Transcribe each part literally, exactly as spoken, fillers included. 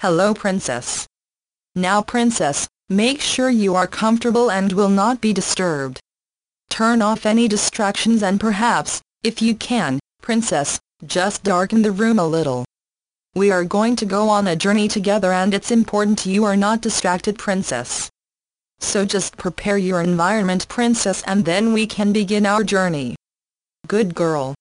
Hello, princess. Now, princess, make sure you are comfortable and will not be disturbed. Turn off any distractions and perhaps, if you can, princess, just darken the room a little. We are going to go on a journey together and it's important you are not distracted, princess. So just prepare your environment, princess, and then we can begin our journey. Good girl.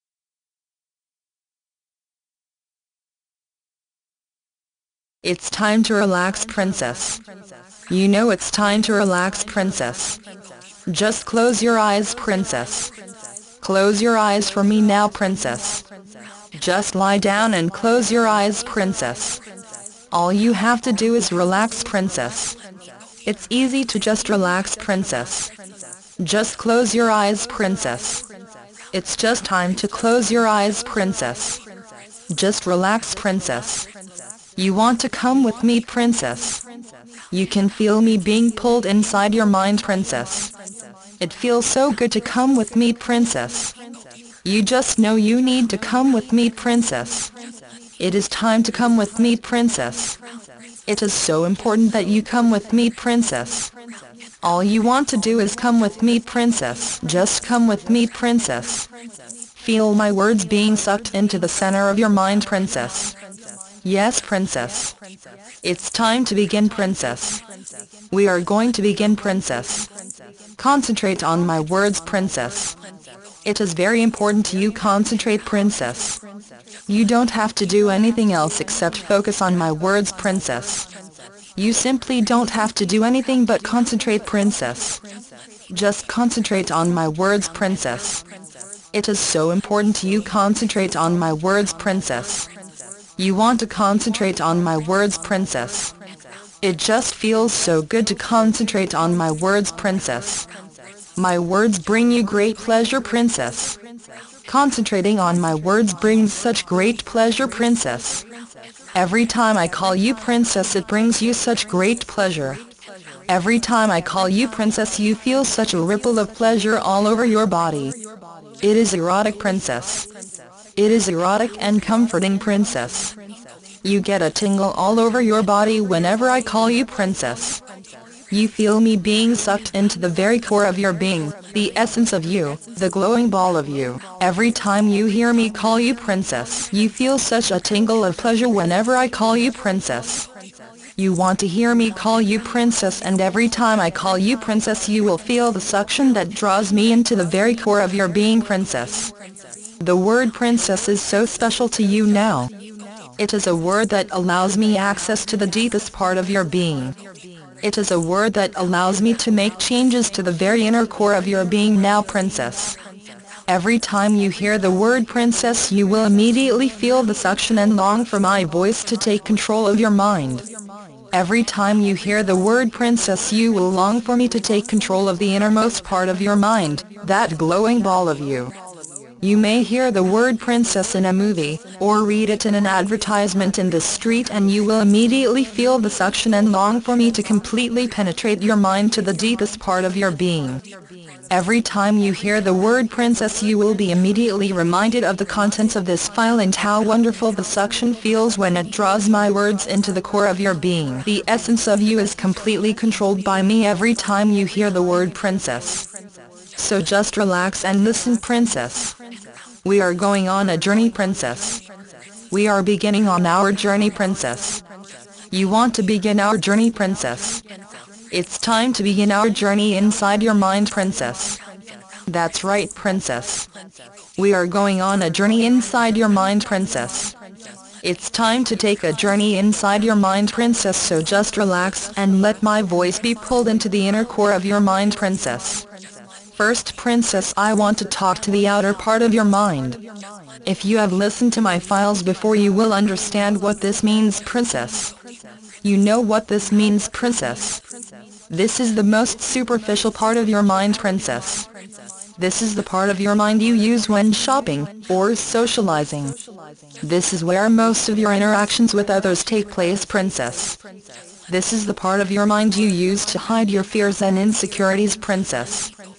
It's time to relax, princess. You know it's time to relax, princess. Just close your eyes, princess. Close your eyes for me now, princess. Just lie down and close your eyes, princess. All you have to do is relax, princess. It's easy to just relax, princess. Just close your eyes, princess. It's just time to close your eyes, princess. Just relax, princess. You want to come with me, princess? You can feel me being pulled inside your mind, princess. It feels so good to come with me, princess. You just know you need to come with me, princess. It is time to come with me, princess. It is so important that you come with me, princess. All you want to do is come with me, princess. Just come with me, princess. Feel my words being sucked into the center of your mind, princess. Yes, princess. It's time to begin, princess. We are going to begin, princess. Concentrate on my words, princess. It is very important to you concentrate, princess. You don't have to do anything else except focus on my words, princess. You simply don't have to do anything but concentrate, princess. Just concentrate on my words, princess. It is so important to you concentrate on my words, princess. You want to concentrate on my words, princess. It just feels so good to concentrate on my words, princess. My words bring you great pleasure, princess. Concentrating on my words brings such great pleasure, princess. Every time I call you princess, it brings you such great pleasure. Every time I call you princess, you feel such a ripple of pleasure all over your body. It is erotic, princess. It is erotic and comforting, princess. You get a tingle all over your body whenever I call you princess. You feel me being sucked into the very core of your being, the essence of you, the glowing ball of you. Every time you hear me call you princess, you feel such a tingle of pleasure whenever I call you princess. You want to hear me call you princess, and every time I call you princess you will feel the suction that draws me into the very core of your being, princess. The word princess is so special to you now. It is a word that allows me access to the deepest part of your being. It is a word that allows me to make changes to the very inner core of your being now, princess. Every time you hear the word princess you will immediately feel the suction and long for my voice to take control of your mind. Every time you hear the word princess you will long for me to take control of the innermost part of your mind, that glowing ball of you. You may hear the word princess in a movie, or read it in an advertisement in the street, and you will immediately feel the suction and long for me to completely penetrate your mind to the deepest part of your being. Every time you hear the word princess you will be immediately reminded of the contents of this file and how wonderful the suction feels when it draws my words into the core of your being. The essence of you is completely controlled by me every time you hear the word princess. So just relax and listen, princess. We are going on a journey, princess. We are beginning on our journey, princess. You want to begin our journey, princess? It's time to begin our journey inside your mind, princess. That's right, princess. We are going on a journey inside your mind, princess. It's time to take a journey inside your mind, princess, so just relax and let my voice be pulled into the inner core of your mind, princess. First, princess, I want to talk to the outer part of your mind. If you have listened to my files before you will understand what this means, princess. You know what this means, princess. This is the most superficial part of your mind, princess. This is the part of your mind you use when shopping, or socializing. This is where most of your interactions with others take place, princess. This is the part of your mind you use to hide your fears and insecurities, princess.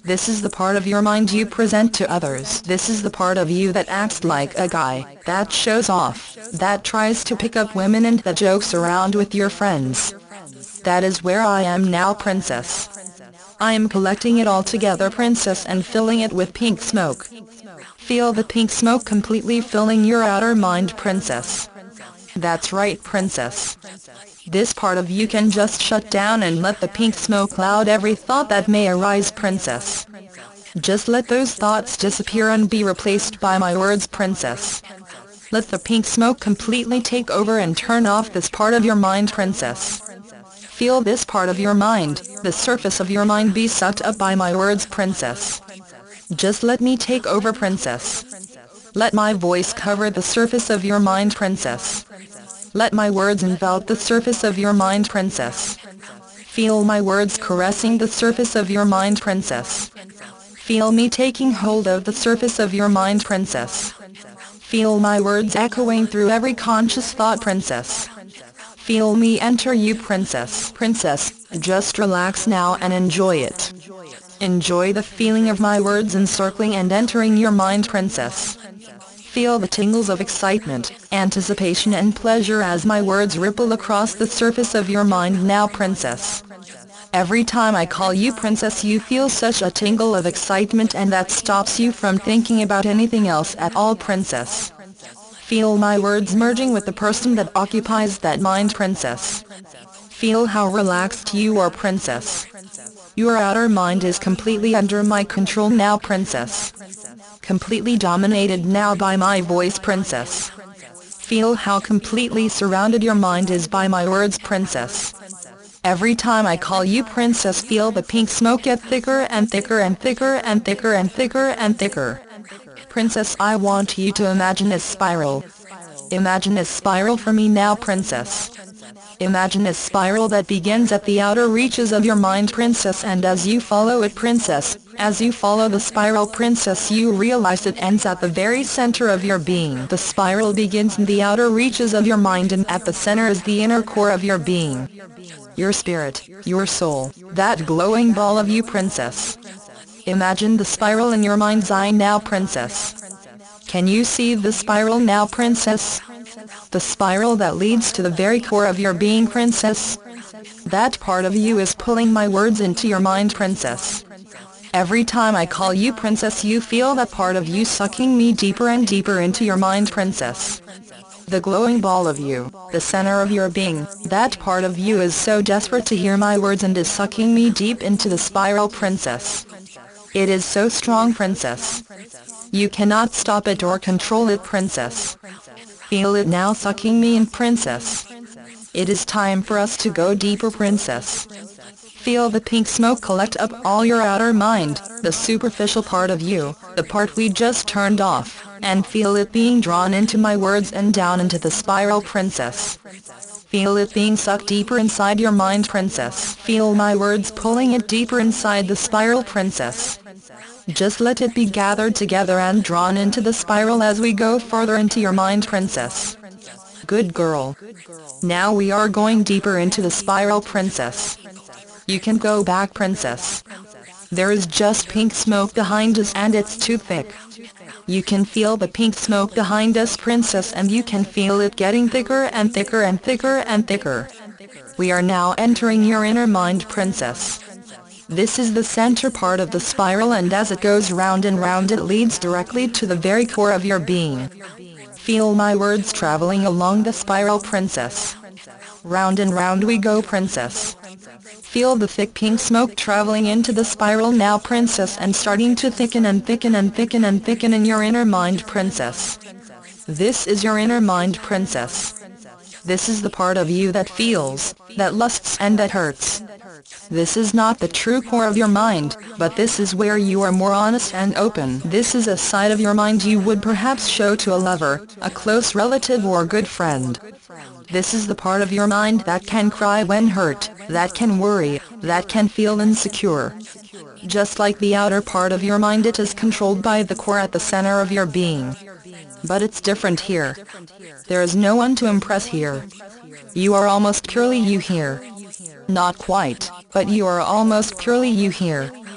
This is the part of your mind you present to others. This is the part of you that acts like a guy, that shows off, that tries to pick up women and that jokes around with your friends. That is where I am now, princess. I am collecting it all together, princess, and filling it with pink smoke. Feel the pink smoke completely filling your outer mind, princess. That's right, princess. This part of you can just shut down and let the pink smoke cloud every thought that may arise, princess. Just let those thoughts disappear and be replaced by my words, princess. Let the pink smoke completely take over and turn off this part of your mind, princess. Feel this part of your mind, the surface of your mind, be sucked up by my words, princess. Just let me take over, princess. Let my voice cover the surface of your mind, princess. Let my words envelop the surface of your mind, princess. Feel my words caressing the surface of your mind, princess. Feel me taking hold of the surface of your mind, princess. Feel my words echoing through every conscious thought, princess. Feel me enter you, princess. Princess, just relax now and enjoy it. Enjoy the feeling of my words encircling and entering your mind, princess. Feel the tingles of excitement, anticipation and pleasure as my words ripple across the surface of your mind now, princess. Every time I call you princess, you feel such a tingle of excitement, and that stops you from thinking about anything else at all, princess. Feel my words merging with the person that occupies that mind, princess. Feel how relaxed you are, princess. Your outer mind is completely under my control now, princess. Completely dominated now by my voice, princess. Feel how completely surrounded your mind is by my words, princess. Every time I call you princess, feel the pink smoke get thicker and thicker and thicker and thicker and thicker and thicker. Princess, I want you to imagine a spiral. Imagine a spiral for me now, princess. Imagine a spiral that begins at the outer reaches of your mind, princess, and as you follow it, princess, as you follow the spiral, princess, you realize it ends at the very center of your being. The spiral begins in the outer reaches of your mind, and at the center is the inner core of your being. Your spirit, your soul, that glowing ball of you, princess. Imagine the spiral in your mind's eye now, princess. Can you see the spiral now, princess? The spiral that leads to the very core of your being, princess. That part of you is pulling my words into your mind, princess. Every time I call you princess, you feel that part of you sucking me deeper and deeper into your mind, princess. The glowing ball of you, the center of your being, that part of you is so desperate to hear my words and is sucking me deep into the spiral, princess. It is so strong, princess. You cannot stop it or control it, princess. Feel it now sucking me in, princess. It is time for us to go deeper, princess. Feel the pink smoke collect up all your outer mind, the superficial part of you, the part we just turned off, and feel it being drawn into my words and down into the spiral, princess. Feel it being sucked deeper inside your mind, princess. Feel my words pulling it deeper inside the spiral, princess. Just let it be gathered together and drawn into the spiral as we go further into your mind, princess. Good girl. Now we are going deeper into the spiral, princess. You can go back, princess. There is just pink smoke behind us and it's too thick. You can feel the pink smoke behind us, princess, and you can feel it getting thicker and thicker and thicker and thicker. We are now entering your inner mind, princess. This is the center part of the spiral, and as it goes round and round it leads directly to the very core of your being. Feel my words traveling along the spiral, princess. Round and round we go, princess. Feel the thick pink smoke traveling into the spiral now, princess, and starting to thicken and thicken and thicken and thicken in your inner mind, princess. This is your inner mind, princess. This is the part of you that feels, that lusts and that hurts. This is not the true core of your mind, but this is where you are more honest and open. This is a side of your mind you would perhaps show to a lover, a close relative or good friend. This is the part of your mind that can cry when hurt, that can worry, that can feel insecure. Just like the outer part of your mind, it is controlled by the core at the center of your being. But it's different here. There is no one to impress here. You are almost purely you here. Not quite, but you are almost purely you here.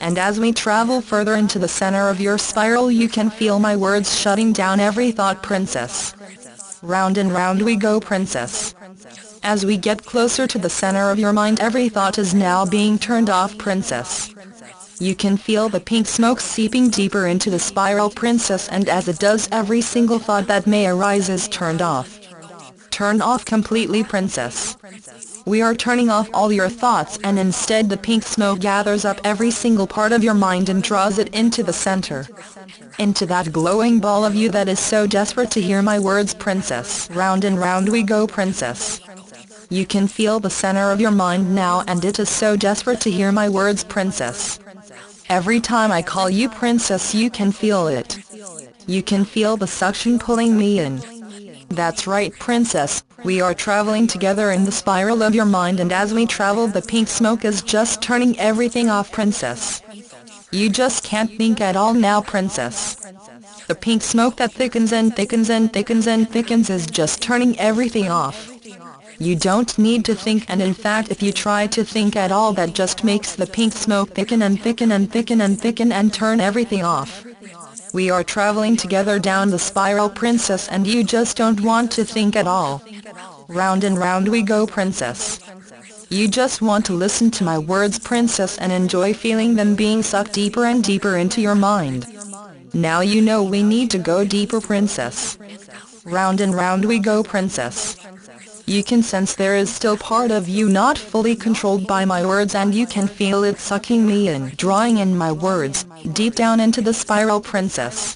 And as we travel further into the center of your spiral, you can feel my words shutting down every thought, princess. Round and round we go, princess. As we get closer to the center of your mind, every thought is now being turned off, princess. You can feel the pink smoke seeping deeper into the spiral, princess, and as it does, every single thought that may arise is turned off. Turn off completely, princess. We are turning off all your thoughts, and instead the pink smoke gathers up every single part of your mind and draws it into the center. Into that glowing ball of you that is so desperate to hear my words, princess. Round and round we go, princess. You can feel the center of your mind now, and it is so desperate to hear my words, princess. Every time I call you princess, you can feel it. You can feel the suction pulling me in. That's right, princess, we are traveling together in the spiral of your mind, and as we travel the pink smoke is just turning everything off, princess. You just can't think at all now, princess. The pink smoke that thickens and thickens and thickens and thickens is just turning everything off. You don't need to think, and in fact if you try to think at all, that just makes the pink smoke thicken and thicken and thicken and thicken and turn everything off. We are traveling together down the spiral, princess, and you just don't want to think at all. Round and round we go, princess. You just want to listen to my words, princess, and enjoy feeling them being sucked deeper and deeper into your mind. Now you know we need to go deeper, princess. Round and round we go, princess. You can sense there is still part of you not fully controlled by my words, and you can feel it sucking me in, drawing in my words, deep down into the spiral, princess.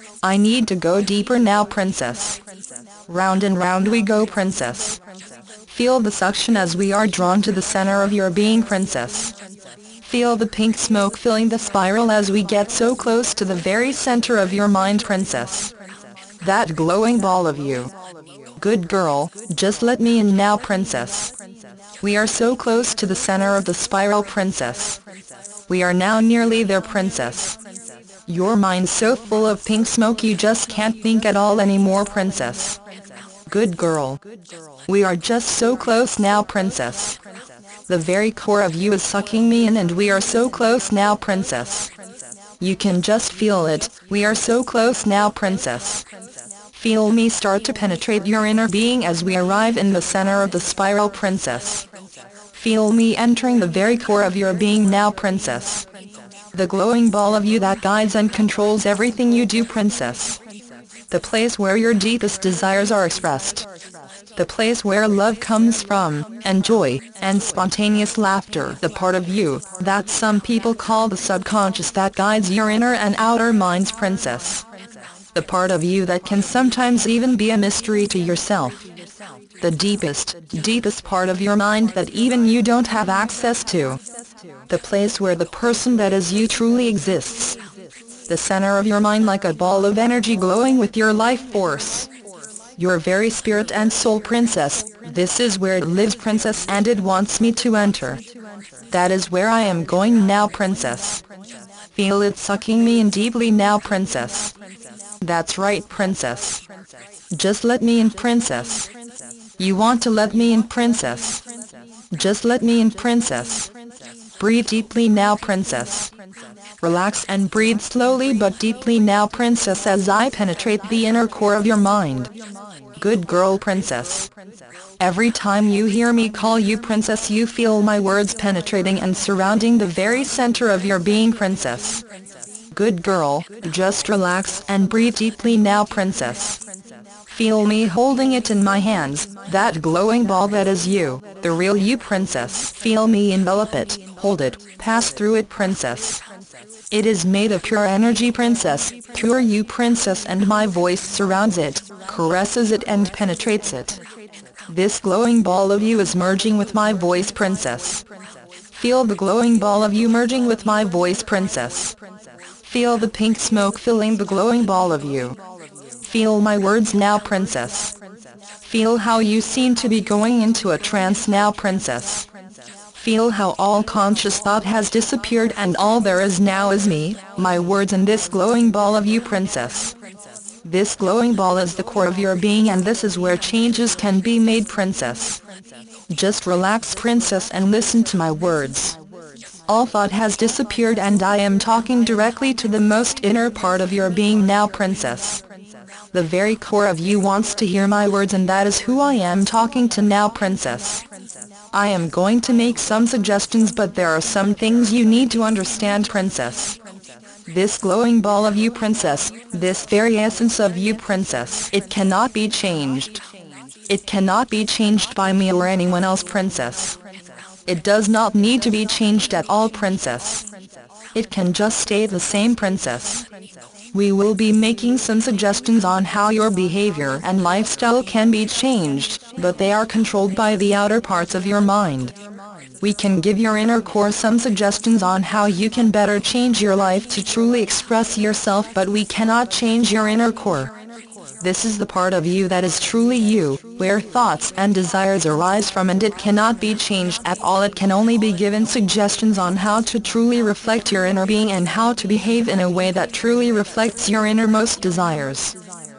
I need to go deeper now, princess. Round and round we go, princess. Feel the suction as we are drawn to the center of your being, princess. Feel the pink smoke filling the spiral as we get so close to the very center of your mind, princess. That glowing ball of you. Good girl, just let me in now, princess. We are so close to the center of the spiral, princess. We are now nearly there, princess. Your mind's so full of pink smoke you just can't think at all anymore, princess. Good girl. We are just so close now, princess. The very core of you is sucking me in, and we are so close now, princess. You can just feel it, we are so close now, princess. Feel me start to penetrate your inner being as we arrive in the center of the spiral, princess. Feel me entering the very core of your being now, princess. The glowing ball of you that guides and controls everything you do, princess. The place where your deepest desires are expressed. The place where love comes from, and joy, and spontaneous laughter. The part of you that some people call the subconscious that guides your inner and outer minds, princess. The part of you that can sometimes even be a mystery to yourself. The deepest, deepest part of your mind that even you don't have access to. The place where the person that is you truly exists. The center of your mind, like a ball of energy glowing with your life force. Your very spirit and soul, princess. This is where it lives, princess, and it wants me to enter. That is where I am going now, princess. Feel it sucking me in deeply now, princess. That's right, princess. Just let me in, princess. You want to let me in, princess. Just let me in, princess. Breathe deeply now, princess. Relax and breathe slowly but deeply now, princess, as I penetrate the inner core of your mind. Good girl, princess. Every time you hear me call you princess, you feel my words penetrating and surrounding the very center of your being, princess. Good girl, just relax and breathe deeply now, princess. Feel me holding it in my hands, that glowing ball that is you, the real you, princess. Feel me envelop it, hold it, pass through it, princess. It is made of pure energy, princess, pure you, princess, and my voice surrounds it, caresses it and penetrates it. This glowing ball of you is merging with my voice, princess. Feel the glowing ball of you merging with my voice, princess. Feel the pink smoke filling the glowing ball of you. Feel my words now, princess. Feel how you seem to be going into a trance now, princess. Feel how all conscious thought has disappeared and all there is now is me, my words, and this glowing ball of you, princess. This glowing ball is the core of your being, and this is where changes can be made, princess. Just relax, princess, and listen to my words. All thought has disappeared and I am talking directly to the most inner part of your being now, princess. The very core of you wants to hear my words, and that is who I am talking to now, princess. I am going to make some suggestions, but there are some things you need to understand, princess. This glowing ball of you, princess, this very essence of you, princess, it cannot be changed. It cannot be changed by me or anyone else, princess. It does not need to be changed at all, princess. It can just stay the same, princess. We will be making some suggestions on how your behavior and lifestyle can be changed, but they are controlled by the outer parts of your mind. We can give your inner core some suggestions on how you can better change your life to truly express yourself, but we cannot change your inner core. This is the part of you that is truly you, where thoughts and desires arise from, and it cannot be changed at all. It can only be given suggestions on how to truly reflect your inner being and how to behave in a way that truly reflects your innermost desires.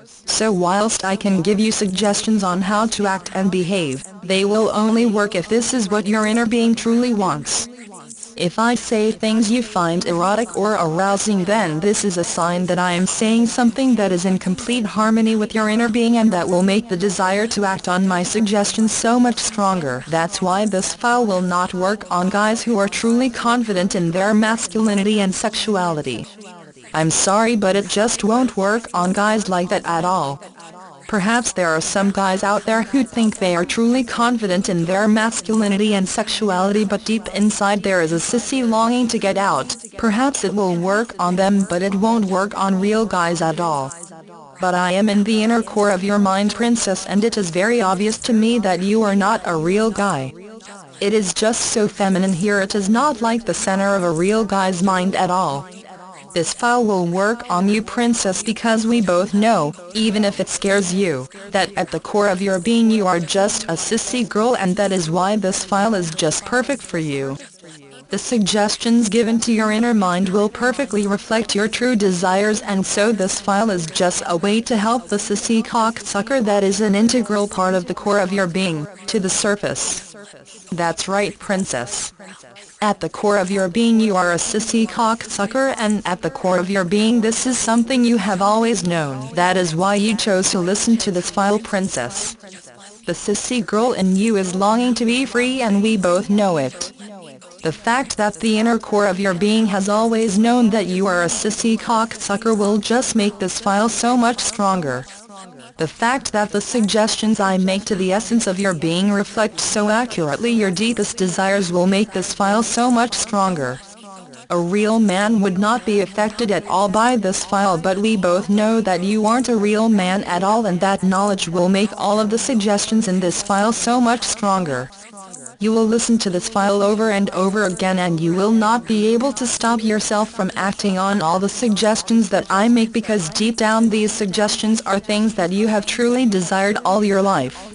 So whilst I can give you suggestions on how to act and behave, they will only work if this is what your inner being truly wants. If I say things you find erotic or arousing, then this is a sign that I am saying something that is in complete harmony with your inner being and that will make the desire to act on my suggestions so much stronger. That's why this file will not work on guys who are truly confident in their masculinity and sexuality. I'm sorry, but it just won't work on guys like that at all. Perhaps there are some guys out there who think they are truly confident in their masculinity and sexuality, but deep inside there is a sissy longing to get out. Perhaps it will work on them, but it won't work on real guys at all. But I am in the inner core of your mind, princess, and it is very obvious to me that you are not a real guy. It is just so feminine here. It is not like the center of a real guy's mind at all. This file will work on you, princess, because we both know, even if it scares you, that at the core of your being you are just a sissy girl, and that is why this file is just perfect for you. The suggestions given to your inner mind will perfectly reflect your true desires, and so this file is just a way to help the sissy cocksucker that is an integral part of the core of your being, to the surface. That's right, princess. At the core of your being you are a sissy cocksucker, and at the core of your being this is something you have always known. That is why you chose to listen to this file, princess. The sissy girl in you is longing to be free, and we both know it. The fact that the inner core of your being has always known that you are a sissy cocksucker will just make this file so much stronger. The fact that the suggestions I make to the essence of your being reflect so accurately your deepest desires will make this file so much stronger. A real man would not be affected at all by this file, but we both know that you aren't a real man at all, and that knowledge will make all of the suggestions in this file so much stronger. You will listen to this file over and over again, and you will not be able to stop yourself from acting on all the suggestions that I make, because deep down these suggestions are things that you have truly desired all your life.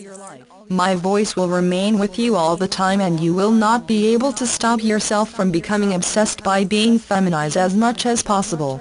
My voice will remain with you all the time, and you will not be able to stop yourself from becoming obsessed by being feminized as much as possible.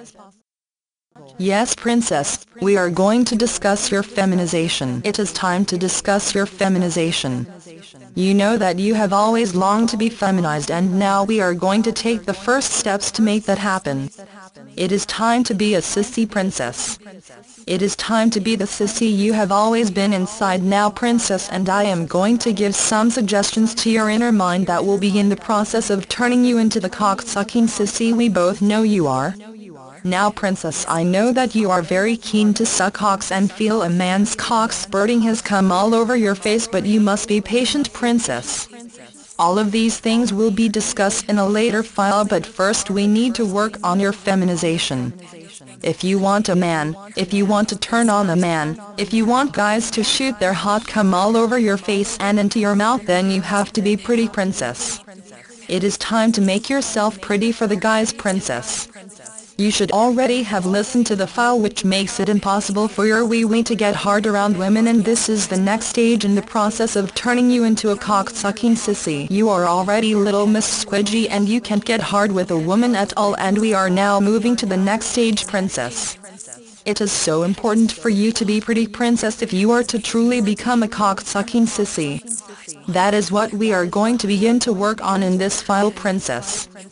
Yes, princess, we are going to discuss your feminization. It is time to discuss your feminization. You know that you have always longed to be feminized, and now we are going to take the first steps to make that happen. It is time to be a sissy, princess. It is time to be the sissy you have always been inside now, princess, and I am going to give some suggestions to your inner mind that will begin the process of turning you into the cock-sucking sissy we both know you are. Now, princess, I know that you are very keen to suck cocks and feel a man's cock spurting his cum all over your face, but you must be patient, princess. All of these things will be discussed in a later file, but first we need to work on your feminization. If you want a man, if you want to turn on a man, if you want guys to shoot their hot cum all over your face and into your mouth, then you have to be pretty, princess. It is time to make yourself pretty for the guys, princess. You should already have listened to the file which makes it impossible for your wee-wee to get hard around women, and this is the next stage in the process of turning you into a cock-sucking sissy. You are already little Miss Squidgy and you can't get hard with a woman at all, and we are now moving to the next stage, princess. It is so important for you to be pretty, princess, if you are to truly become a cock-sucking sissy. That is what we are going to begin to work on in this file, princess.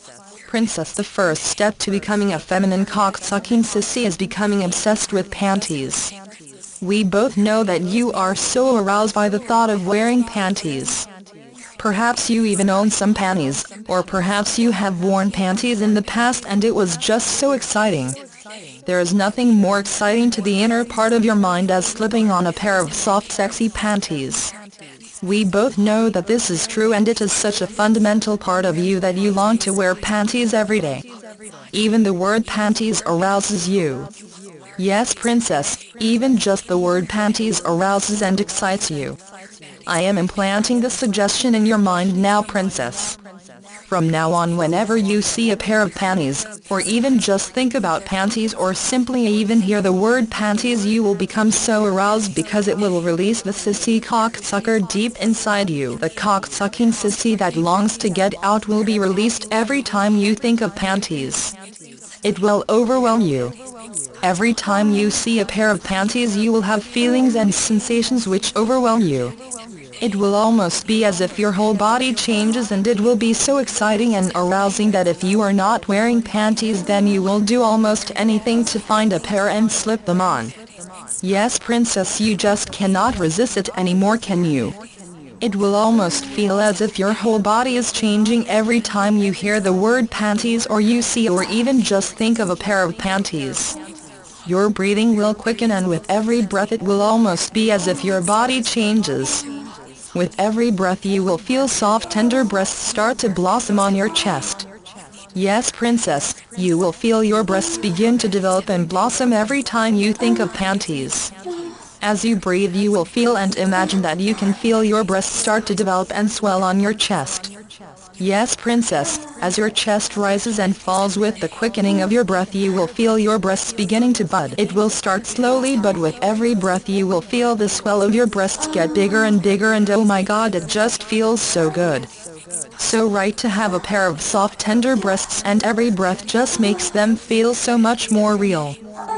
Princess, the first step to becoming a feminine cock-sucking sissy is becoming obsessed with panties. We both know that you are so aroused by the thought of wearing panties. Perhaps you even own some panties, or perhaps you have worn panties in the past and it was just so exciting. There is nothing more exciting to the inner part of your mind as slipping on a pair of soft sexy panties. We both know that this is true, and it is such a fundamental part of you that you long to wear panties every day. Even the word panties arouses you. Yes, princess, even just the word panties arouses and excites you. I am implanting the suggestion in your mind now, princess. From now on, whenever you see a pair of panties, or even just think about panties or simply even hear the word panties, you will become so aroused because it will release the sissy cocksucker deep inside you. The cocksucking sissy that longs to get out will be released every time you think of panties. It will overwhelm you. Every time you see a pair of panties, you will have feelings and sensations which overwhelm you. It will almost be as if your whole body changes, and it will be so exciting and arousing that if you are not wearing panties, then you will do almost anything to find a pair and slip them on. Yes, princess, you just cannot resist it anymore, can you? It will almost feel as if your whole body is changing every time you hear the word panties, or you see or even just think of a pair of panties. Your breathing will quicken, and with every breath it will almost be as if your body changes. With every breath you will feel soft tender breasts start to blossom on your chest. Yes, princess, you will feel your breasts begin to develop and blossom every time you think of panties. As you breathe, you will feel and imagine that you can feel your breasts start to develop and swell on your chest. Yes, princess, as your chest rises and falls with the quickening of your breath, you will feel your breasts beginning to bud. It will start slowly, but with every breath you will feel the swell of your breasts get bigger and bigger, and oh my god, it just feels so good. So right to have a pair of soft tender breasts, and every breath just makes them feel so much more real.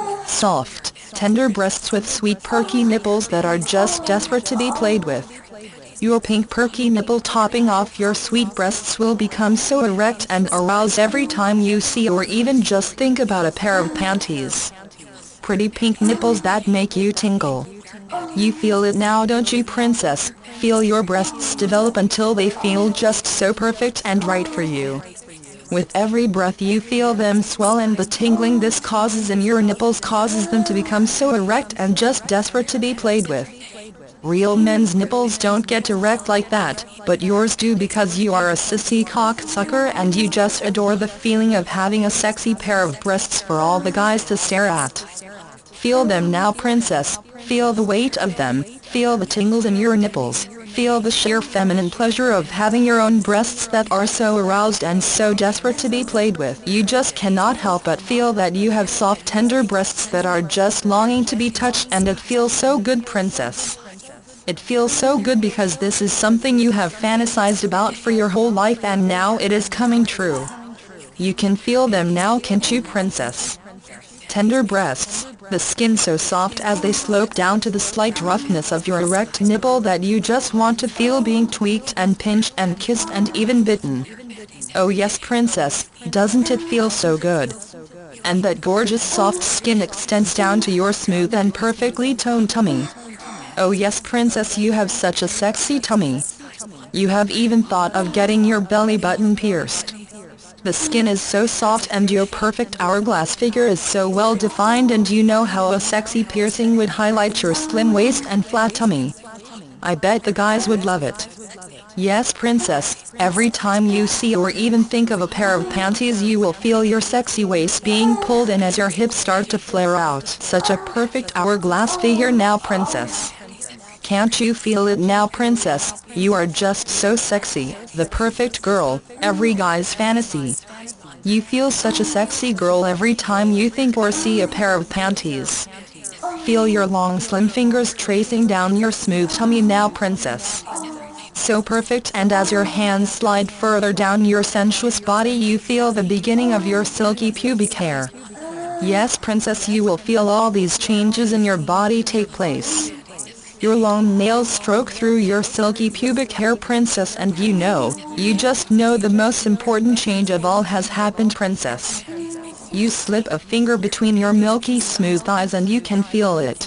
Soft, tender breasts with sweet perky nipples that are just desperate to be played with. Your pink perky nipple topping off your sweet breasts will become so erect and aroused every time you see or even just think about a pair of panties. Pretty pink nipples that make you tingle. You feel it now, don't you, princess? Feel your breasts develop until they feel just so perfect and right for you. With every breath you feel them swell, and the tingling this causes in your nipples causes them to become so erect and just desperate to be played with. Real men's nipples don't get erect like that, but yours do, because you are a sissy cocksucker and you just adore the feeling of having a sexy pair of breasts for all the guys to stare at. Feel them now, princess, feel the weight of them, feel the tingles in your nipples, feel the sheer feminine pleasure of having your own breasts that are so aroused and so desperate to be played with. You just cannot help but feel that you have soft tender breasts that are just longing to be touched, and it feels so good, princess. It feels so good because this is something you have fantasized about for your whole life, and now it is coming true. You can feel them now, can't you, princess? Tender breasts, the skin so soft as they slope down to the slight roughness of your erect nipple that you just want to feel being tweaked and pinched and kissed and even bitten. Oh yes, princess, doesn't it feel so good? And that gorgeous soft skin extends down to your smooth and perfectly toned tummy. Oh yes, princess, you have such a sexy tummy. You have even thought of getting your belly button pierced. The skin is so soft and your perfect hourglass figure is so well defined, and you know how a sexy piercing would highlight your slim waist and flat tummy. I bet the guys would love it. Yes, princess, every time you see or even think of a pair of panties, you will feel your sexy waist being pulled in as your hips start to flare out. Such a perfect hourglass figure now, princess. Can't you feel it now, princess? You are just so sexy, the perfect girl, every guy's fantasy. You feel such a sexy girl every time you think or see a pair of panties. Feel your long slim fingers tracing down your smooth tummy now, princess. So perfect, and as your hands slide further down your sensuous body, you feel the beginning of your silky pubic hair. Yes, princess, you will feel all these changes in your body take place. Your long nails stroke through your silky pubic hair, princess, and you know, you just know the most important change of all has happened, princess. You slip a finger between your milky smooth thighs and you can feel it.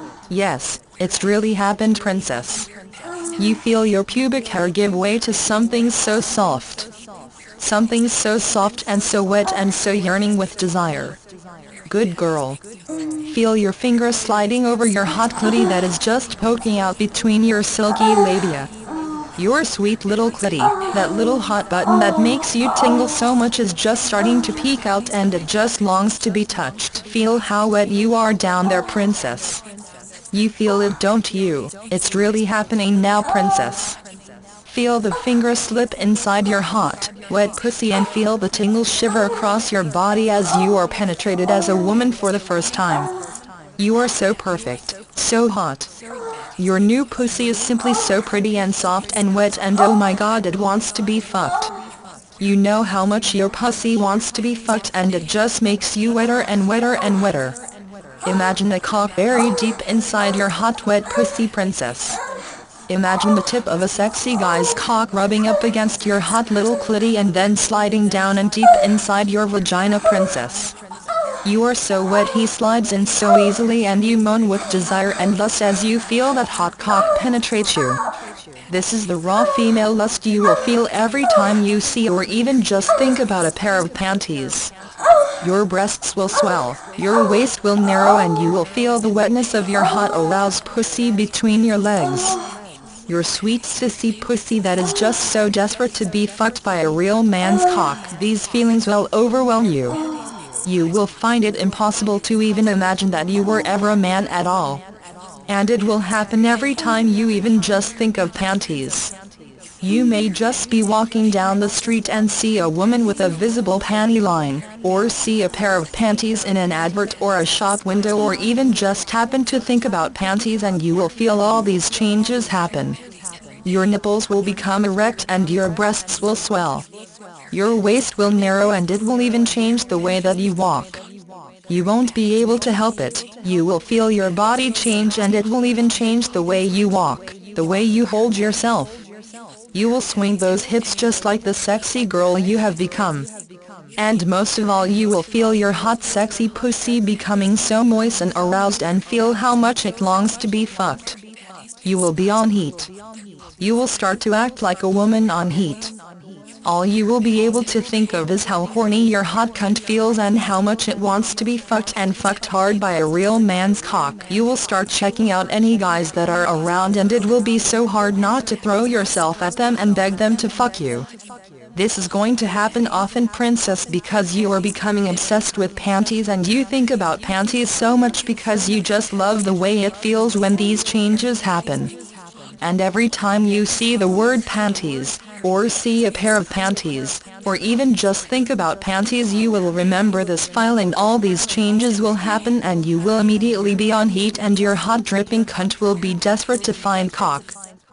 Yes, it's really happened, princess. You feel your pubic hair give way to something so soft. Something so soft and so wet and so yearning with desire. Good girl. Feel your finger sliding over your hot clit that is just poking out between your silky labia. Your sweet little clitty, that little hot button that makes you tingle so much, is just starting to peek out and it just longs to be touched. Feel how wet you are down there, princess. You feel it, don't you? It's really happening now, princess. Feel the finger slip inside your hot, wet pussy and feel the tingle shiver across your body as you are penetrated as a woman for the first time. You are so perfect, so hot. Your new pussy is simply so pretty and soft and wet, and oh my god, it wants to be fucked. You know how much your pussy wants to be fucked, and it just makes you wetter and wetter and wetter. Imagine a cock buried deep inside your hot wet pussy, princess. Imagine the tip of a sexy guy's cock rubbing up against your hot little clitty and then sliding down and deep inside your vagina, princess. You are so wet, he slides in so easily and you moan with desire and lust as you feel that hot cock penetrate you. This is the raw female lust you will feel every time you see or even just think about a pair of panties. Your breasts will swell, your waist will narrow, and you will feel the wetness of your hot aroused pussy between your legs. Your sweet sissy pussy that is just so desperate to be fucked by a real man's cock. These feelings will overwhelm you. You will find it impossible to even imagine that you were ever a man at all. And it will happen every time you even just think of panties. You may just be walking down the street and see a woman with a visible panty line, or see a pair of panties in an advert or a shop window, or even just happen to think about panties, and you will feel all these changes happen. Your nipples will become erect and your breasts will swell. Your waist will narrow and it will even change the way that you walk. You won't be able to help it. You will feel your body change and it will even change the way you walk, the way you hold yourself. You will swing those hips just like the sexy girl you have become. And most of all, you will feel your hot sexy pussy becoming so moist and aroused and feel how much it longs to be fucked. You will be on heat. You will start to act like a woman on heat. All you will be able to think of is how horny your hot cunt feels and how much it wants to be fucked, and fucked hard by a real man's cock. You will start checking out any guys that are around and it will be so hard not to throw yourself at them and beg them to fuck you. This is going to happen often, princess, because you are becoming obsessed with panties and you think about panties so much because you just love the way it feels when these changes happen. And every time you see the word panties, or see a pair of panties, or even just think about panties, you will remember this file and all these changes will happen and you will immediately be on heat and your hot dripping cunt will be desperate to find cock.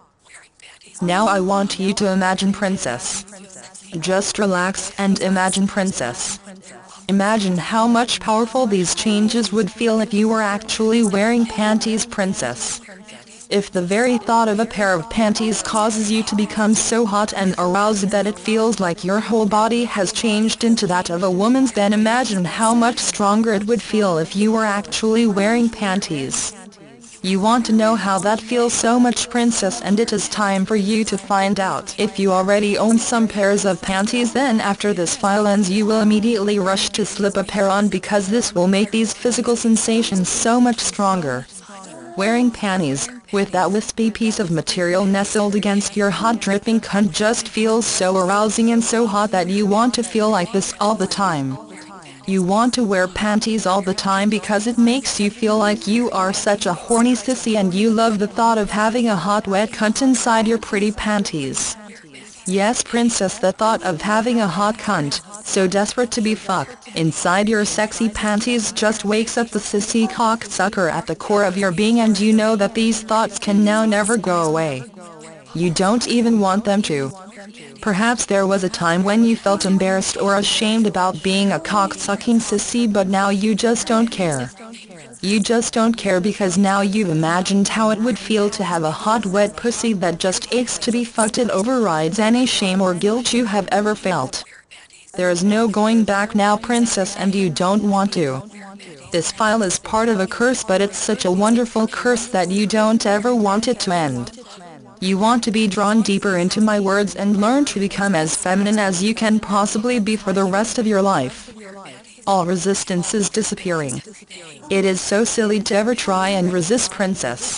Now I want you to imagine, princess. Just relax and imagine, princess. Imagine how much powerful these changes would feel if you were actually wearing panties, princess. If the very thought of a pair of panties causes you to become so hot and aroused that it feels like your whole body has changed into that of a woman's, then imagine how much stronger it would feel if you were actually wearing panties. You want to know how that feels so much, princess, and it is time for you to find out. If you already own some pairs of panties, then after this file ends you will immediately rush to slip a pair on, because this will make these physical sensations so much stronger. Wearing panties, with that wispy piece of material nestled against your hot dripping cunt, just feels so arousing and so hot that you want to feel like this all the time. You want to wear panties all the time because it makes you feel like you are such a horny sissy and you love the thought of having a hot wet cunt inside your pretty panties. Yes, princess, the thought of having a hot cunt, so desperate to be fucked, inside your sexy panties just wakes up the sissy cocksucker at the core of your being, and you know that these thoughts can now never go away. You don't even want them to. Perhaps there was a time when you felt embarrassed or ashamed about being a cock-sucking sissy, but now you just don't care. You just don't care because now you've imagined how it would feel to have a hot wet pussy that just aches to be fucked. It overrides any shame or guilt you have ever felt. There is no going back now, princess, and you don't want to. This file is part of a curse, but it's such a wonderful curse that you don't ever want it to end. You want to be drawn deeper into my words and learn to become as feminine as you can possibly be for the rest of your life. All resistance is disappearing. It is so silly to ever try and resist, princess.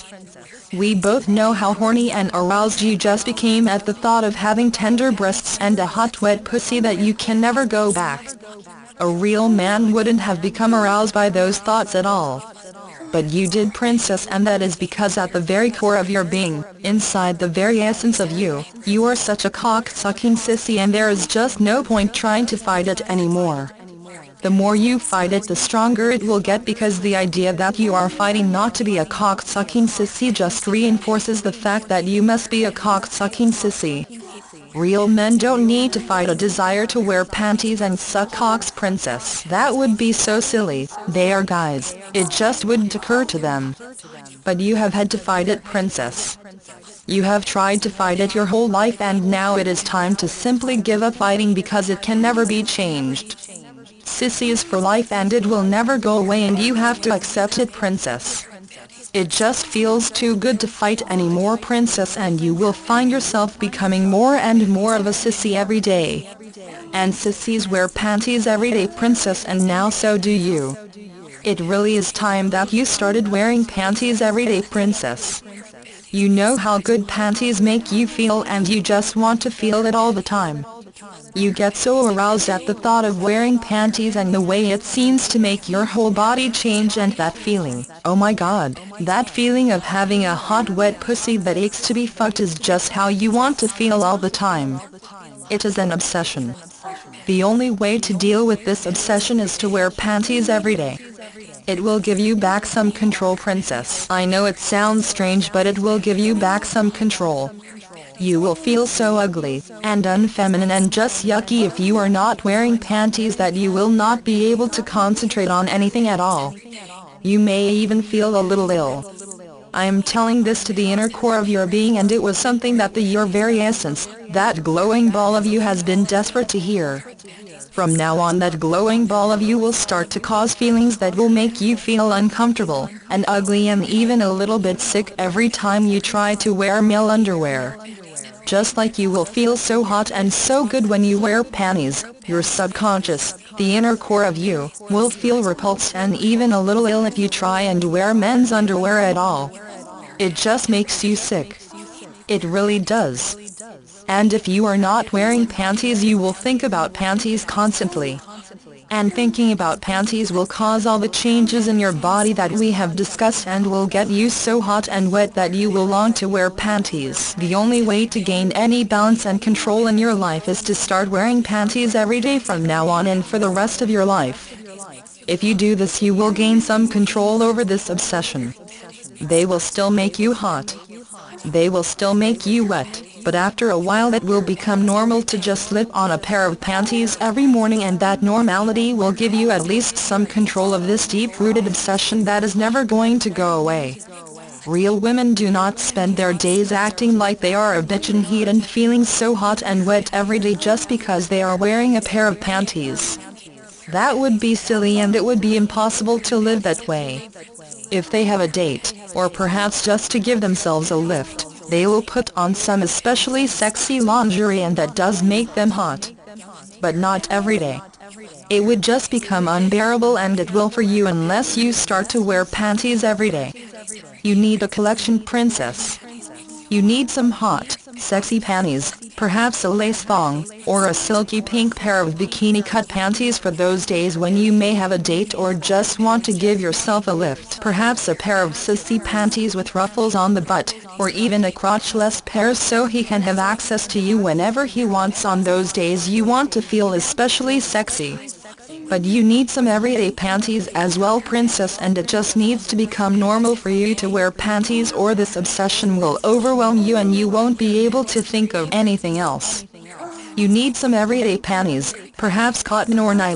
We both know how horny and aroused you just became at the thought of having tender breasts and a hot wet pussy that you can never go back. A real man wouldn't have become aroused by those thoughts at all. But you did, princess, and that is because at the very core of your being, inside the very essence of you, you are such a cock-sucking sissy, and there is just no point trying to fight it anymore. The more you fight it, the stronger it will get, because the idea that you are fighting not to be a cock-sucking sissy just reinforces the fact that you must be a cock-sucking sissy. Real men don't need to fight a desire to wear panties and suck cocks, princess. That would be so silly. They are guys. It just wouldn't occur to them. But you have had to fight it, princess. You have tried to fight it your whole life, and now it is time to simply give up fighting, because it can never be changed. Sissy is for life and it will never go away, and you have to accept it, princess. It just feels too good to fight anymore, princess, and you will find yourself becoming more and more of a sissy every day. And sissies wear panties every day, princess, and now so do you. It really is time that you started wearing panties every day, princess. You know how good panties make you feel, and you just want to feel it all the time. You get so aroused at the thought of wearing panties and the way it seems to make your whole body change, and that feeling, oh my god, that feeling of having a hot wet pussy that aches to be fucked is just how you want to feel all the time. It is an obsession. The only way to deal with this obsession is to wear panties every day. It will give you back some control, princess. I know it sounds strange, but it will give you back some control. You will feel so ugly, and unfeminine and just yucky if you are not wearing panties that you will not be able to concentrate on anything at all. You may even feel a little ill. I am telling this to the inner core of your being, and it was something that the your very essence, that glowing ball of you, has been desperate to hear. From now on, that glowing ball of you will start to cause feelings that will make you feel uncomfortable, and ugly, and even a little bit sick every time you try to wear male underwear. Just like you will feel so hot and so good when you wear panties, your subconscious, the inner core of you, will feel repulsed and even a little ill if you try and wear men's underwear at all. It just makes you sick. It really does. And if you are not wearing panties, you will think about panties constantly. And thinking about panties will cause all the changes in your body that we have discussed, and will get you so hot and wet that you will long to wear panties. The only way to gain any balance and control in your life is to start wearing panties every day from now on and for the rest of your life. If you do this, you will gain some control over this obsession. They will still make you hot. They will still make you wet. But after a while it will become normal to just slip on a pair of panties every morning, and that normality will give you at least some control of this deep-rooted obsession that is never going to go away. Real women do not spend their days acting like they are a bitch in heat and feeling so hot and wet every day just because they are wearing a pair of panties. That would be silly, and it would be impossible to live that way. If they have a date, or perhaps just to give themselves a lift, they will put on some especially sexy lingerie, and that does make them hot. But not every day. It would just become unbearable, and it will for you unless you start to wear panties every day. You need a collection, princess. You need some hot, sexy panties, perhaps a lace thong, or a silky pink pair of bikini-cut panties for those days when you may have a date or just want to give yourself a lift. Perhaps a pair of sissy panties with ruffles on the butt, or even a crotchless pair so he can have access to you whenever he wants on those days you want to feel especially sexy. But you need some everyday panties as well, princess, and it just needs to become normal for you to wear panties, or this obsession will overwhelm you and you won't be able to think of anything else. You need some everyday panties, perhaps cotton or nylon,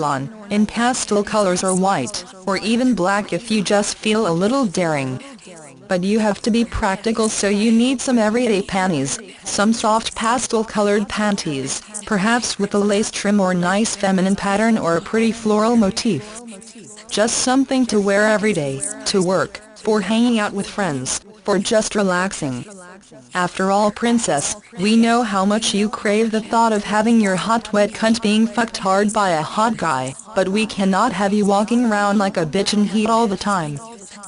in pastel colors or white, or even black if you just feel a little daring. But you have to be practical, so you need some everyday panties, some soft pastel-colored panties, perhaps with a lace trim or nice feminine pattern or a pretty floral motif. Just something to wear every day, to work, for hanging out with friends, for just relaxing. After all, princess, we know how much you crave the thought of having your hot wet cunt being fucked hard by a hot guy, but we cannot have you walking around like a bitch in heat all the time.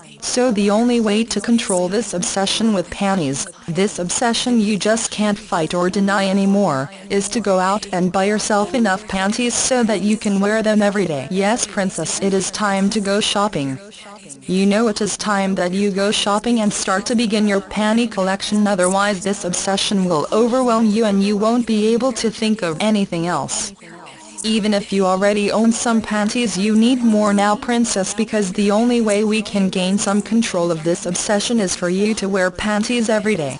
So the only way to control this obsession with panties, this obsession you just can't fight or deny anymore, is to go out and buy yourself enough panties so that you can wear them every day. Yes, princess, it is time to go shopping. You know it is time that you go shopping and start to begin your panty collection, otherwise this obsession will overwhelm you and you won't be able to think of anything else. Even if you already own some panties, you need more now, princess, because the only way we can gain some control of this obsession is for you to wear panties every day.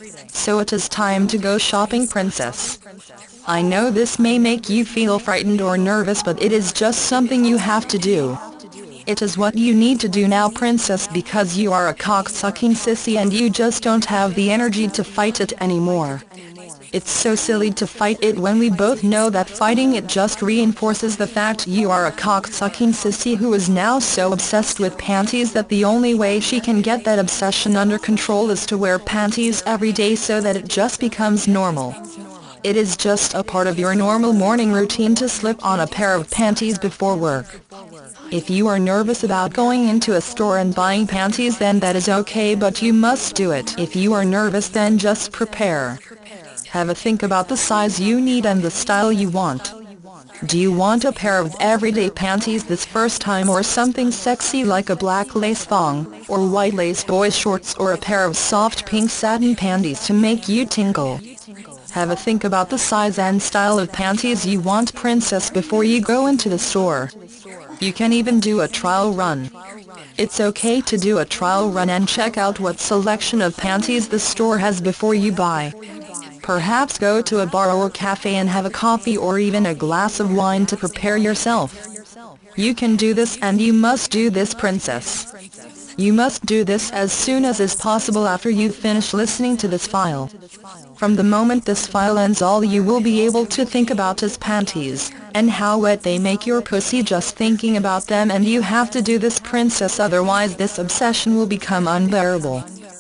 So it is time to go shopping, princess. I know this may make you feel frightened or nervous, but it is just something you have to do. It is what you need to do now, princess, because you are a cock-sucking sissy and you just don't have the energy to fight it anymore. It's so silly to fight it when we both know that fighting it just reinforces the fact you are a cock-sucking sissy who is now so obsessed with panties that the only way she can get that obsession under control is to wear panties every day so that it just becomes normal. It is just a part of your normal morning routine to slip on a pair of panties before work. If you are nervous about going into a store and buying panties, then that is okay, but you must do it. If you are nervous, then just prepare. Have a think about the size you need and the style you want. Do you want a pair of everyday panties this first time, or something sexy like a black lace thong, or white lace boy shorts, or a pair of soft pink satin panties to make you tingle? Have a think about the size and style of panties you want, princess, before you go into the store. You can even do a trial run. It's okay to do a trial run and check out what selection of panties the store has before you buy. Perhaps go to a bar or cafe and have a coffee or even a glass of wine to prepare yourself. You can do this, and you must do this, princess. You must do this as soon as is possible after you finish listening to this file. From the moment this file ends, all you will be able to think about is panties, and how wet they make your pussy just thinking about them, and you have to do this, princess, otherwise this obsession will become unbearable.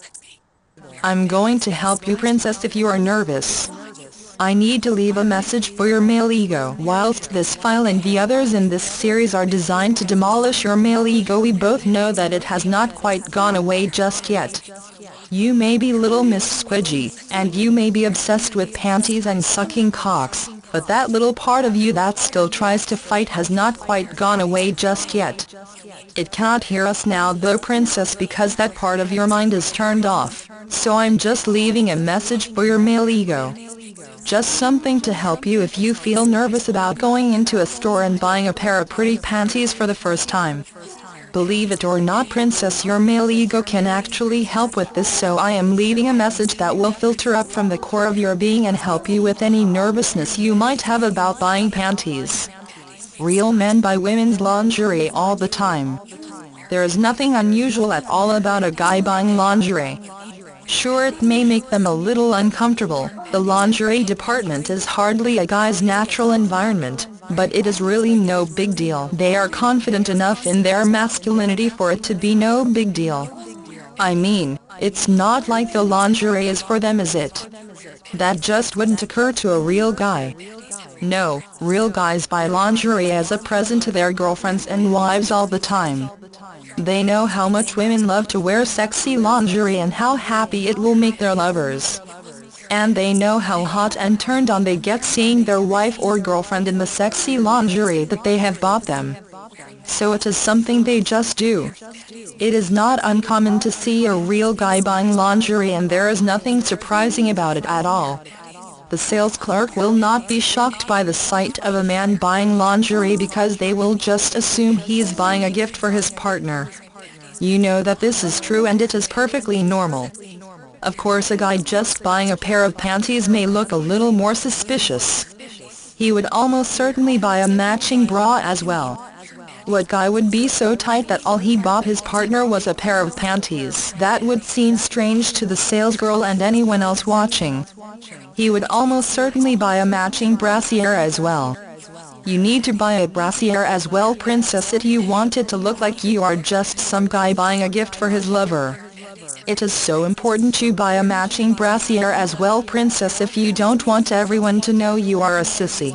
I'm going to help you, princess, if you are nervous. I need to leave a message for your male ego. Whilst this file and the others in this series are designed to demolish your male ego, we both know that it has not quite gone away just yet. You may be Little Miss Squidgy, and you may be obsessed with panties and sucking cocks, but that little part of you that still tries to fight has not quite gone away just yet. It can't hear us now though, princess, because that part of your mind is turned off, so I'm just leaving a message for your male ego. Just something to help you if you feel nervous about going into a store and buying a pair of pretty panties for the first time. Believe it or not, princess, your male ego can actually help with this, so I am leaving a message that will filter up from the core of your being and help you with any nervousness you might have about buying panties. Real men buy women's lingerie all the time. There is nothing unusual at all about a guy buying lingerie. Sure, it may make them a little uncomfortable. The lingerie department is hardly a guy's natural environment, but it is really no big deal. They are confident enough in their masculinity for it to be no big deal. I mean, it's not like the lingerie is for them, is it? That just wouldn't occur to a real guy. No, real guys buy lingerie as a present to their girlfriends and wives all the time. They know how much women love to wear sexy lingerie and how happy it will make their lovers. And they know how hot and turned on they get seeing their wife or girlfriend in the sexy lingerie that they have bought them. So it is something they just do. It is not uncommon to see a real guy buying lingerie, and there is nothing surprising about it at all. The sales clerk will not be shocked by the sight of a man buying lingerie because they will just assume he is buying a gift for his partner. You know that this is true and it is perfectly normal. Of course, a guy just buying a pair of panties may look a little more suspicious. He would almost certainly buy a matching bra as well. What guy would be so tight that all he bought his partner was a pair of panties? That would seem strange to the salesgirl and anyone else watching. He would almost certainly buy a matching brassiere as well. You need to buy a brassiere as well, princess, if you want it to look like you are just some guy buying a gift for his lover. It is so important to buy a matching brassiere as well, princess, if you don't want everyone to know you are a sissy.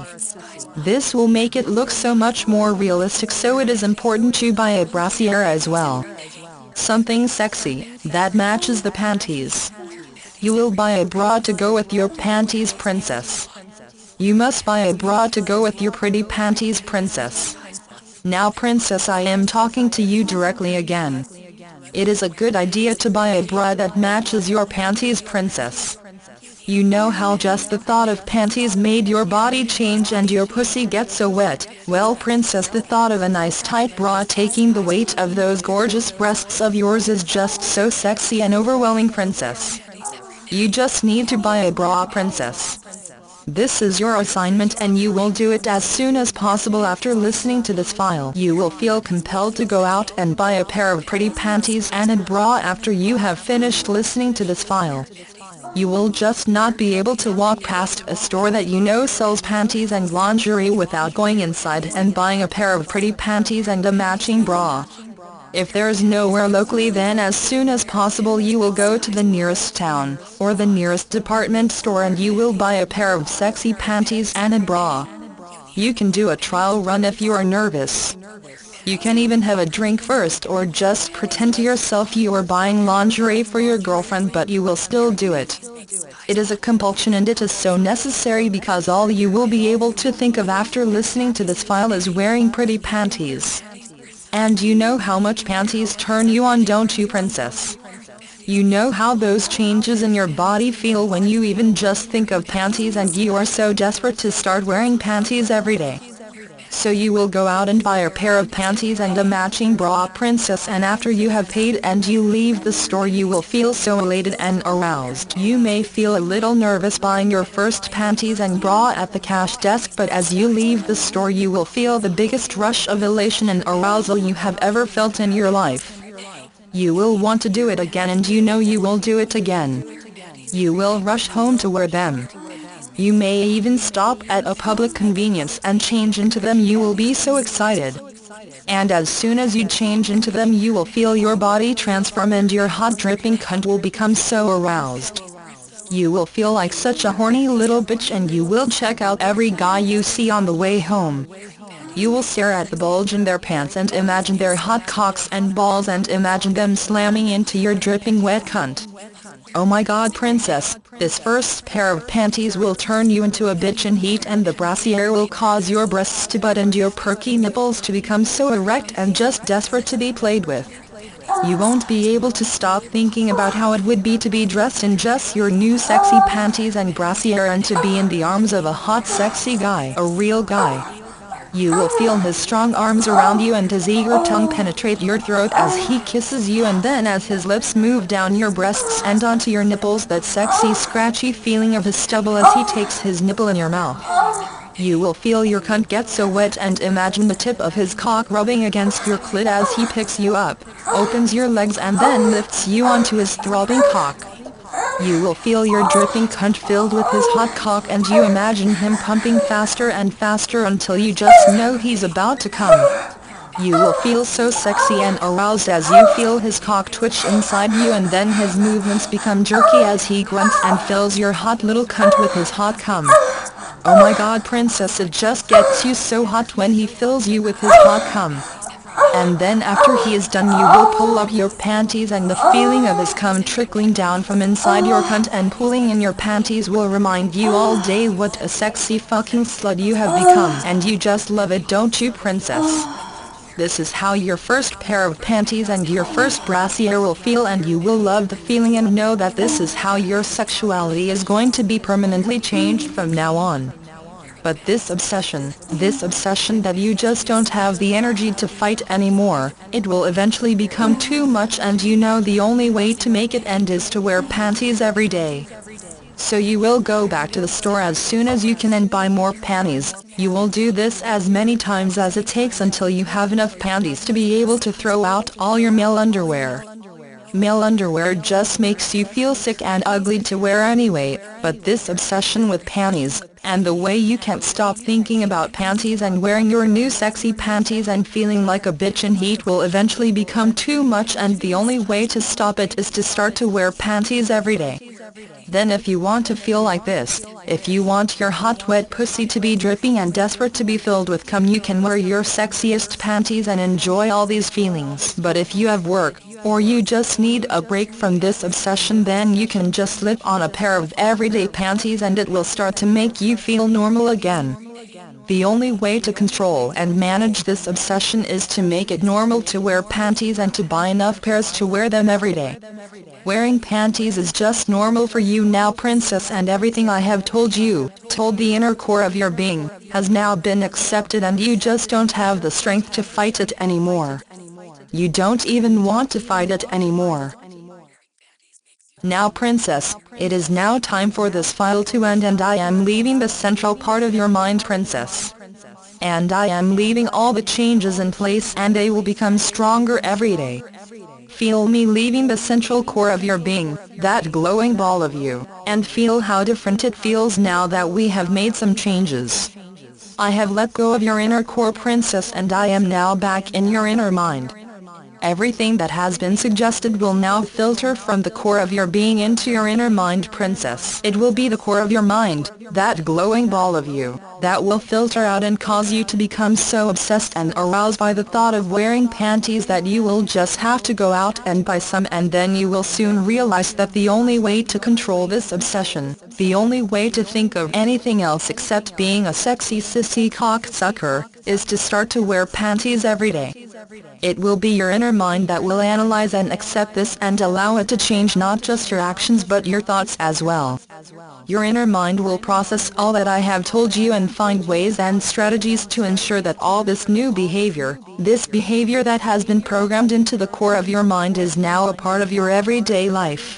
This will make it look so much more realistic, so it is important to buy a brassiere as well. Something sexy, that matches the panties. You will buy a bra to go with your panties, princess. You must buy a bra to go with your pretty panties, princess. Now, princess, I am talking to you directly again. It is a good idea to buy a bra that matches your panties, princess. You know how just the thought of panties made your body change and your pussy get so wet? Well, princess, the thought of a nice tight bra taking the weight of those gorgeous breasts of yours is just so sexy and overwhelming, princess. You just need to buy a bra, princess. This is your assignment and you will do it as soon as possible after listening to this file. You will feel compelled to go out and buy a pair of pretty panties and a bra after you have finished listening to this file. You will just not be able to walk past a store that you know sells panties and lingerie without going inside and buying a pair of pretty panties and a matching bra. If there is nowhere locally, then as soon as possible you will go to the nearest town, or the nearest department store, and you will buy a pair of sexy panties and a bra. You can do a trial run if you are nervous. You can even have a drink first or just pretend to yourself you are buying lingerie for your girlfriend, but you will still do it. It is a compulsion and it is so necessary because all you will be able to think of after listening to this file is wearing pretty panties. And you know how much panties turn you on, don't you, princess? You know how those changes in your body feel when you even just think of panties, and you are so desperate to start wearing panties every day. So you will go out and buy a pair of panties and a matching bra, princess, and after you have paid and you leave the store you will feel so elated and aroused. You may feel a little nervous buying your first panties and bra at the cash desk, but as you leave the store you will feel the biggest rush of elation and arousal you have ever felt in your life. You will want to do it again, and you know you will do it again. You will rush home to wear them. You may even stop at a public convenience and change into them. You will be so excited. And as soon as you change into them you will feel your body transform and your hot dripping cunt will become so aroused. You will feel like such a horny little bitch, and you will check out every guy you see on the way home. You will stare at the bulge in their pants and imagine their hot cocks and balls and imagine them slamming into your dripping wet cunt. Oh my god, princess, this first pair of panties will turn you into a bitch in heat, and the brassiere will cause your breasts to butt and your perky nipples to become so erect and just desperate to be played with. You won't be able to stop thinking about how it would be to be dressed in just your new sexy panties and brassiere and to be in the arms of a hot sexy guy, a real guy. You will feel his strong arms around you and his eager tongue penetrate your throat as he kisses you, and then as his lips move down your breasts and onto your nipples, that sexy scratchy feeling of his stubble as he takes his nipple in your mouth. You will feel your cunt get so wet and imagine the tip of his cock rubbing against your clit as he picks you up, opens your legs and then lifts you onto his throbbing cock. You will feel your dripping cunt filled with his hot cock, and you imagine him pumping faster and faster until you just know he's about to come. You will feel so sexy and aroused as you feel his cock twitch inside you, and then his movements become jerky as he grunts and fills your hot little cunt with his hot cum. Oh my god, princess, it just gets you so hot when he fills you with his hot cum. And then after he is done you will pull up your panties, and the feeling of his cum trickling down from inside your cunt and pulling in your panties will remind you all day what a sexy fucking slut you have become, and you just love it, don't you, princess? This is how your first pair of panties and your first brassiere will feel, and you will love the feeling and know that this is how your sexuality is going to be permanently changed from now on. But this obsession, this obsession that you just don't have the energy to fight anymore, it will eventually become too much, and you know the only way to make it end is to wear panties every day. So you will go back to the store as soon as you can and buy more panties. You will do this as many times as it takes until you have enough panties to be able to throw out all your male underwear. Male underwear just makes you feel sick and ugly to wear anyway, but this obsession with panties, and the way you can't stop thinking about panties and wearing your new sexy panties and feeling like a bitch in heat will eventually become too much, and the only way to stop it is to start to wear panties every day. Then if you want to feel like this, if you want your hot wet pussy to be dripping and desperate to be filled with cum, you can wear your sexiest panties and enjoy all these feelings. But if you have work, or you just need a break from this obsession, then you can just slip on a pair of everyday panties and it will start to make you feel normal again. The only way to control and manage this obsession is to make it normal to wear panties and to buy enough pairs to wear them every day. Wearing panties is just normal for you now, princess, and everything I have told you, told the inner core of your being, has now been accepted, and you just don't have the strength to fight it anymore. You don't even want to fight it anymore. Now, princess, it is now time for this file to end, and I am leaving the central part of your mind, princess. And I am leaving all the changes in place, and they will become stronger every day. Feel me leaving the central core of your being, that glowing ball of you, and feel how different it feels now that we have made some changes. I have let go of your inner core, princess, and I am now back in your inner mind. Everything that has been suggested will now filter from the core of your being into your inner mind, princess. It will be the core of your mind, that glowing ball of you, that will filter out and cause you to become so obsessed and aroused by the thought of wearing panties that you will just have to go out and buy some, and then you will soon realize that the only way to control this obsession, the only way to think of anything else except being a sexy sissy cocksucker, is to start to wear panties every day. It will be your inner mind that will analyze and accept this and allow it to change not just your actions but your thoughts as well. Your inner mind will process all that I have told you and find ways and strategies to ensure that all this new behavior, this behavior that has been programmed into the core of your mind, is now a part of your everyday life.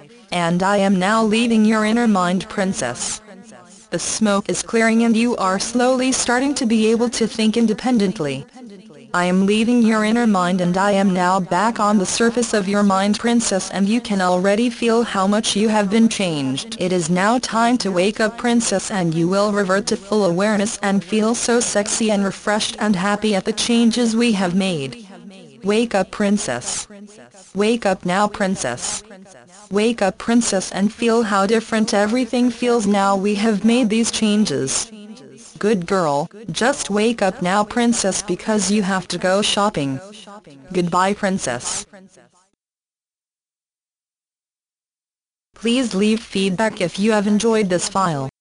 And I am now leaving your inner mind, princess. The smoke is clearing and you are slowly starting to be able to think independently. I am leaving your inner mind and I am now back on the surface of your mind, princess, and you can already feel how much you have been changed. It is now time to wake up, princess, and you will revert to full awareness and feel so sexy and refreshed and happy at the changes we have made. Wake up, princess. Wake up now, princess. Wake up, princess, and feel how different everything feels now we have made these changes. Good girl, just wake up now, princess, because you have to go shopping. Goodbye, princess. Please leave feedback if you have enjoyed this file.